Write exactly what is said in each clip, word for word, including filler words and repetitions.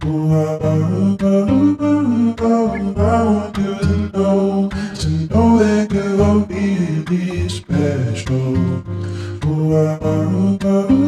want you to know, to know that you're really special. Oh, I want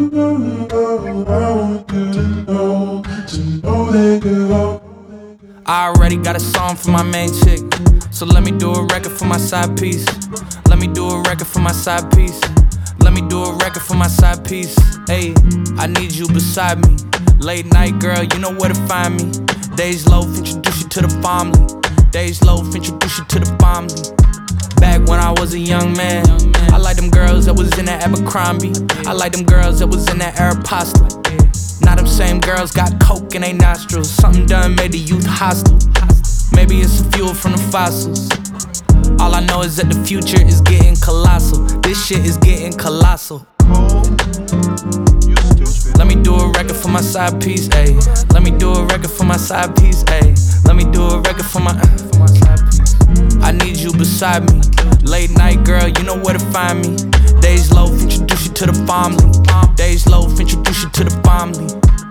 you to know, to know that you're. I already got a song for my main chick, so let me do a record for my side piece. Let me do a record for my side piece. Let me do a record for my side piece. Hey, I need you beside me. Late night girl, you know where to find me. Days low, introduce you to the family. Days low, introduce you to the family. Back when I was a young man, I like them girls that was in that Abercrombie. I like them girls that was in that Aeropostale. Now them same girls got coke in they nostrils. Something done made the youth hostile. Maybe it's a fuel from the fossils. All I know is that the future is getting colossal. This shit is getting colossal. Let me do a record for my side piece, ayy. Let me do a record for my side piece, ayy. Let me do a record for my, for my side piece. I need you beside me. Late night girl, you know where to find me. Days low, introduce you to the family. Days low, introduce you to the family.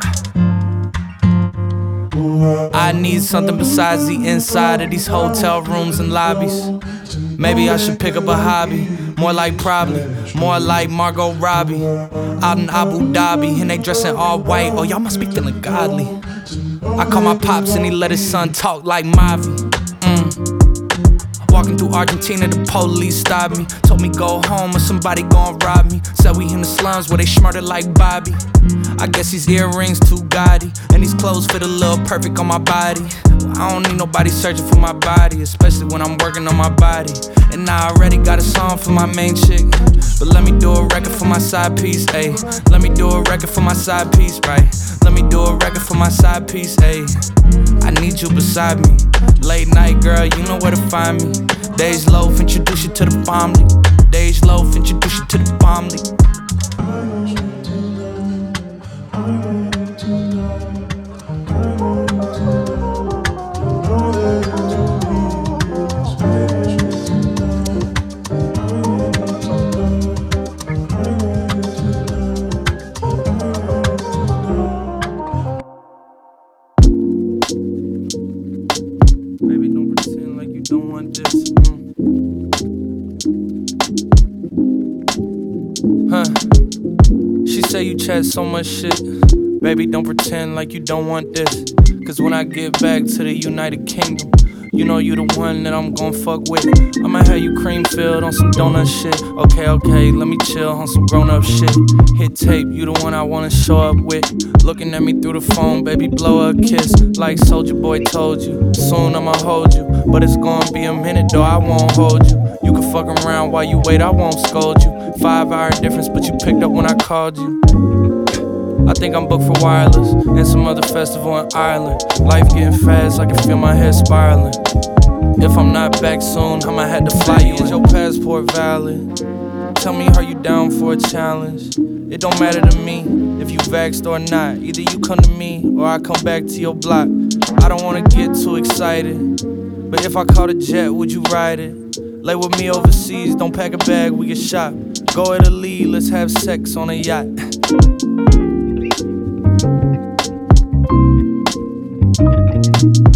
I need something besides the inside of these hotel rooms and lobbies. Maybe I should pick up a hobby. More like probably, more like Margot Robbie. Out in Abu Dhabi, and they dressing all white. Oh, y'all must be feeling godly. I call my pops and he let his son talk like Mavi. Mm. Walking through Argentina, the police stopped me. Told me go home or somebody gon' rob me. Said we in the slums where they smarter like Bobby. I guess these earrings too gaudy, and these clothes fit a little perfect on my body. I don't need nobody searching for my body, especially when I'm working on my body. And I already got a song for my main chick, but let me do a record for my side piece, ayy. Let me do a record for my side piece, right? Let me do a record for my side piece, ayy. I need you beside me. Late night girl, you know where to find me. Days low, introduce you to the family. Days low, introduce you to the family. Baby, don't pretend like you don't want this. Mm. Huh. She say you chat so much shit. Baby, don't pretend like you don't want this. Cause when I get back to the United Kingdom, you know you the one that I'm gon' fuck with. I'ma have you cream filled on some donut shit. Okay, okay, let me chill on some grown up shit. Hit tape, you the one I wanna show up with. Looking at me through the phone, baby, blow a kiss. Like Soulja Boy told you, soon I'ma hold you. But it's gonna be a minute though, I won't hold you. You can fuck around while you wait, I won't scold you. Five hour difference, but you picked up when I called you. I think I'm booked for wireless and some other festival in Ireland. Life getting fast, I can feel my head spiraling. If I'm not back soon, I'ma have to fly you. Is your passport valid? Tell me, are you down for a challenge? It don't matter to me if you vaxxed or not. Either you come to me or I come back to your block. I don't wanna get too excited, but if I caught a jet, would you ride it? Lay with me overseas, don't pack a bag, we get shot. Go Italy, let's have sex on a yacht. Thank you.